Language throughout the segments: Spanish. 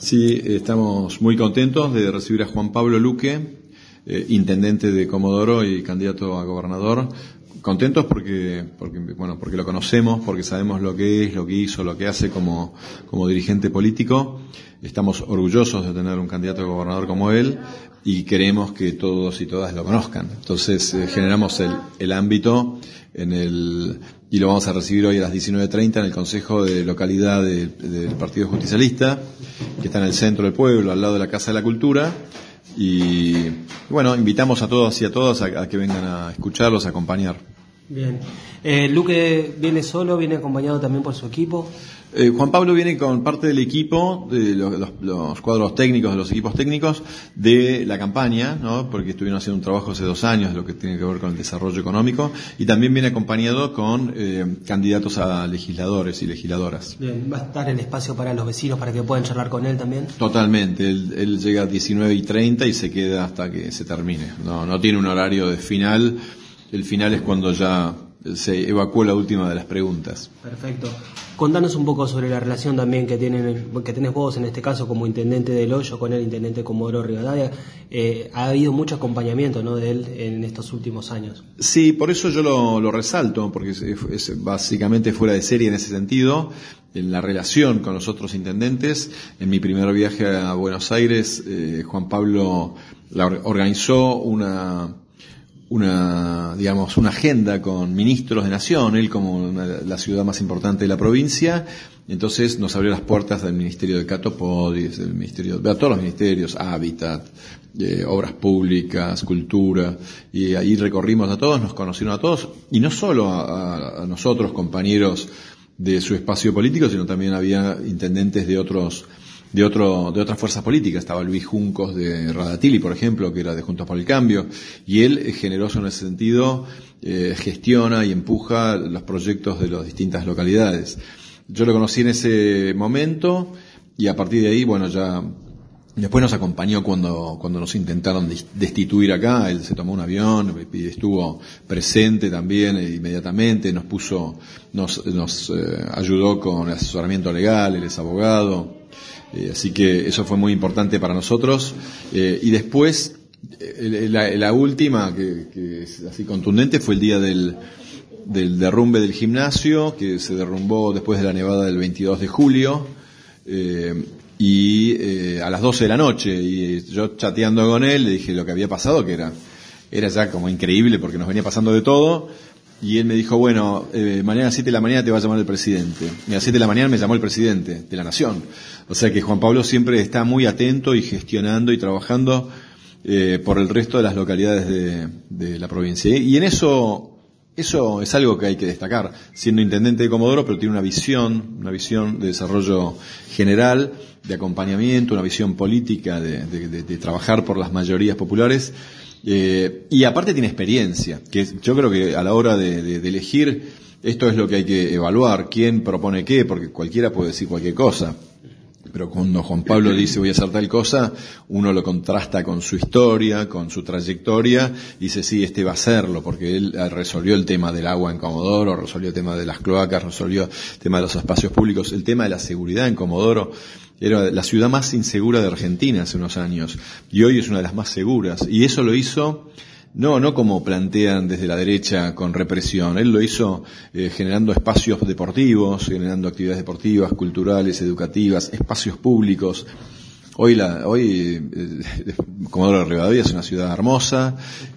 Sí, estamos muy contentos de recibir a Juan Pablo Luque, intendente de Comodoro y candidato a gobernador. Contentos porque lo conocemos, porque sabemos lo que es, lo que hizo, lo que hace como dirigente político. Estamos orgullosos de tener un candidato a gobernador como él y queremos que todos y todas lo conozcan. Entonces generamos el ámbito y lo vamos a recibir hoy a las 19:30 en el Consejo de Localidad del Partido Justicialista, que está en el centro del pueblo, al lado de la Casa de la Cultura. Y bueno, invitamos a todos y a todas a que vengan a escucharlos, a acompañar. Bien. Luque viene solo, viene acompañado también por su equipo. Juan Pablo viene con parte del equipo, de los cuadros técnicos, de los equipos técnicos de la campaña, ¿no? Porque estuvieron haciendo un trabajo hace 2 años de lo que tiene que ver con el desarrollo económico, y también viene acompañado con candidatos a legisladores y legisladoras. Bien, va a estar el espacio para los vecinos para que puedan charlar con él también. Totalmente, él llega a 19:30 y se queda hasta que se termine. No tiene un horario de final. El final es cuando ya se evacuó la última de las preguntas. Perfecto. Contanos un poco sobre la relación también que tenés vos, en este caso, como intendente del Hoyo, con el intendente de Comodoro Rivadavia. Ha habido mucho acompañamiento, ¿no?, de él en estos últimos años. Sí, por eso yo lo resalto, porque es básicamente fuera de serie en ese sentido. En la relación con los otros intendentes, en mi primer viaje a Buenos Aires, Juan Pablo organizó una agenda con ministros de nación, él como la ciudad más importante de la provincia. Entonces nos abrió las puertas del Ministerio de Catopodis, del Ministerio, de todos los ministerios, Hábitat, Obras Públicas, Cultura, y ahí recorrimos a todos, nos conocieron a todos, y no solo a nosotros, compañeros de su espacio político, sino también había intendentes de otras fuerzas políticas. Estaba Luis Juncos de Radatili, por ejemplo, que era de Juntos por el Cambio, y él, generoso en ese sentido, gestiona y empuja los proyectos de las distintas localidades. Yo lo conocí en ese momento, y a partir de ahí, ya después nos acompañó cuando nos intentaron destituir acá. Él se tomó un avión y estuvo presente también inmediatamente, nos ayudó con el asesoramiento legal, él es abogado. Así que eso fue muy importante para nosotros. Y después, la última, que es así contundente, fue el día del derrumbe del gimnasio, que se derrumbó después de la nevada del 22 de julio, a las 12 de la noche. Y yo, chateando con él, le dije lo que había pasado, que era ya como increíble, porque nos venía pasando de todo. Y él me dijo, mañana a las 7 de la mañana te va a llamar el presidente. Y a las 7 de la mañana me llamó el presidente de la Nación. O sea que Juan Pablo siempre está muy atento y gestionando y trabajando por el resto de las localidades de la provincia. Y en eso es algo que hay que destacar, siendo intendente de Comodoro, pero tiene una visión de desarrollo general, de acompañamiento, una visión política de trabajar por las mayorías populares. Y aparte tiene experiencia, que yo creo que a la hora de elegir, esto es lo que hay que evaluar, quién propone qué, porque cualquiera puede decir cualquier cosa. Pero cuando Juan Pablo dice voy a hacer tal cosa, uno lo contrasta con su historia, con su trayectoria, y dice sí, este va a hacerlo, porque él resolvió el tema del agua en Comodoro, resolvió el tema de las cloacas, resolvió el tema de los espacios públicos, el tema de la seguridad en Comodoro. Era la ciudad más insegura de Argentina hace unos años, y hoy es una de las más seguras, y eso lo hizo no como plantean desde la derecha con represión. Él lo hizo generando espacios deportivos, generando actividades deportivas, culturales, educativas, espacios públicos. Hoy Comodoro Rivadavia es una ciudad hermosa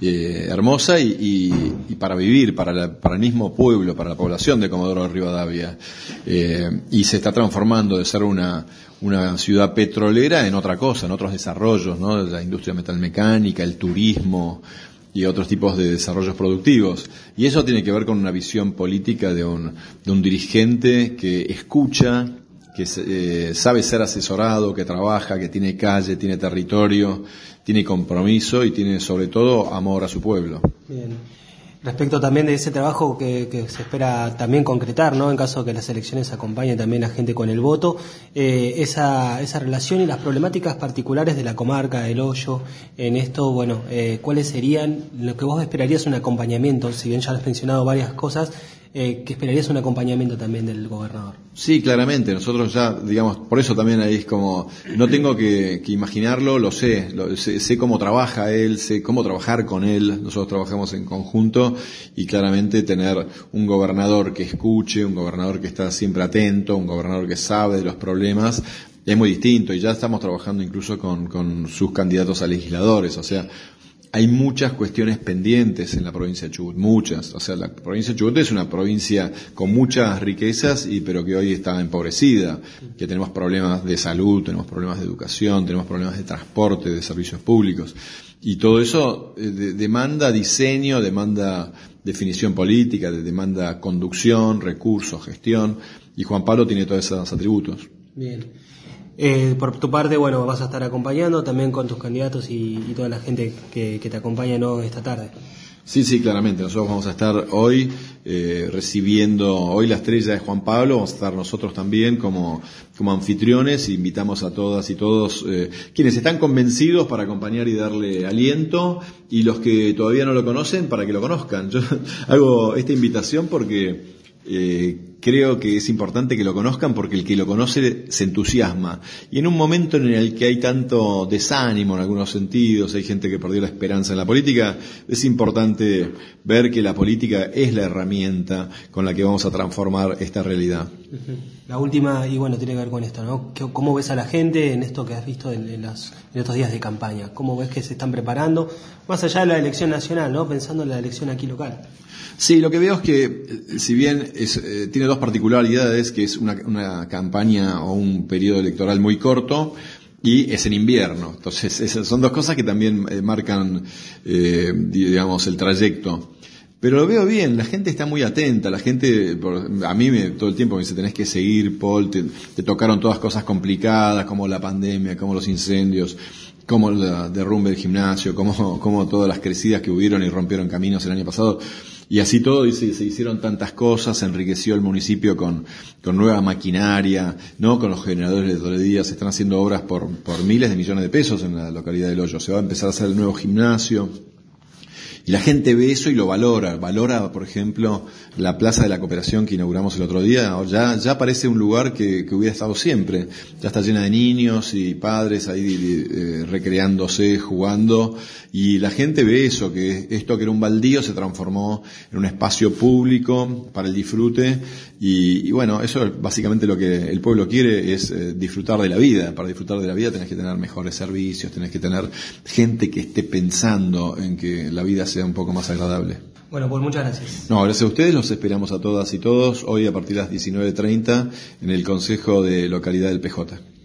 y para vivir, para el mismo pueblo, para la población de Comodoro Rivadavia. Y se está transformando de ser una ciudad petrolera en otra cosa, en otros desarrollos, ¿no? La industria metalmecánica, el turismo y otros tipos de desarrollos productivos. Y eso tiene que ver con una visión política de un dirigente que escucha, que sabe ser asesorado, que trabaja, que tiene calle, tiene territorio, tiene compromiso y tiene sobre todo amor a su pueblo. Bien. Respecto también de ese trabajo que se espera también concretar, ¿no?, en caso de que las elecciones acompañen también a gente con el voto, esa relación y las problemáticas particulares de la comarca del Hoyo en esto, ¿cuáles serían lo que vos esperarías un acompañamiento? Si bien ya has mencionado varias cosas, que esperarías un acompañamiento también del gobernador. Sí, claramente, nosotros ya, digamos, por eso también ahí es como, no tengo que imaginarlo, lo sé, sé cómo trabaja él, sé cómo trabajar con él, nosotros trabajamos en conjunto y claramente tener un gobernador que escuche, un gobernador que está siempre atento, un gobernador que sabe de los problemas, es muy distinto y ya estamos trabajando incluso con sus candidatos a legisladores, o sea, hay muchas cuestiones pendientes en la provincia de Chubut, muchas. O sea, la provincia de Chubut es una provincia con muchas riquezas, pero que hoy está empobrecida, que tenemos problemas de salud, tenemos problemas de educación, tenemos problemas de transporte, de servicios públicos. Y todo eso demanda diseño, demanda definición política, demanda conducción, recursos, gestión, y Juan Pablo tiene todos esos atributos. Bien. Por tu parte, bueno, vas a estar acompañando también con tus candidatos y toda la gente que te acompaña, ¿no?, esta tarde. Sí, claramente. Nosotros vamos a estar hoy recibiendo, hoy la estrella es Juan Pablo, vamos a estar nosotros también como anfitriones, invitamos a todas y todos quienes están convencidos para acompañar y darle aliento, y los que todavía no lo conocen para que lo conozcan. Yo hago esta invitación porque creo que es importante que lo conozcan, porque el que lo conoce se entusiasma, y en un momento en el que hay tanto desánimo en algunos sentidos, hay gente que perdió la esperanza en la política, es importante ver que la política es la herramienta con la que vamos a transformar esta realidad. La última, y bueno, tiene que ver con esto, ¿no? ¿Cómo ves a la gente en esto que has visto en estos días de campaña? ¿Cómo ves que se están preparando, más allá de la elección nacional, ¿no?, pensando en la elección aquí local? Sí, lo que veo es que, si bien tiene dos particularidades, que es una campaña o un periodo electoral muy corto y es en invierno. Entonces, son dos cosas que también marcan, digamos, el trayecto. Pero lo veo bien, la gente está muy atenta, la gente, a mí todo el tiempo me dice, tenés que seguir, Paul, te tocaron todas cosas complicadas, como la pandemia, como los incendios, como el derrumbe del gimnasio, como todas las crecidas que hubieron y rompieron caminos el año pasado. Y así todo, y se hicieron tantas cosas, se enriqueció el municipio con nueva maquinaria, ¿no? Con los generadores de toledía, se están haciendo obras por miles de millones de pesos en la localidad del Hoyo. Se va a empezar a hacer el nuevo gimnasio. Y la gente ve eso y lo valora, por ejemplo, la Plaza de la Cooperación que inauguramos el otro día, ya parece un lugar que hubiera estado siempre, ya está llena de niños y padres ahí recreándose, jugando, y la gente ve eso, que esto que era un baldío se transformó en un espacio público para el disfrute, y bueno, eso es básicamente lo que el pueblo quiere, es disfrutar de la vida. Para disfrutar de la vida tenés que tener mejores servicios, tenés que tener gente que esté pensando en que la vida sea un poco más agradable. Bueno, pues muchas gracias. No, gracias a ustedes, los esperamos a todas y todos hoy a partir de las 19:30 en el Consejo de Localidad del PJ.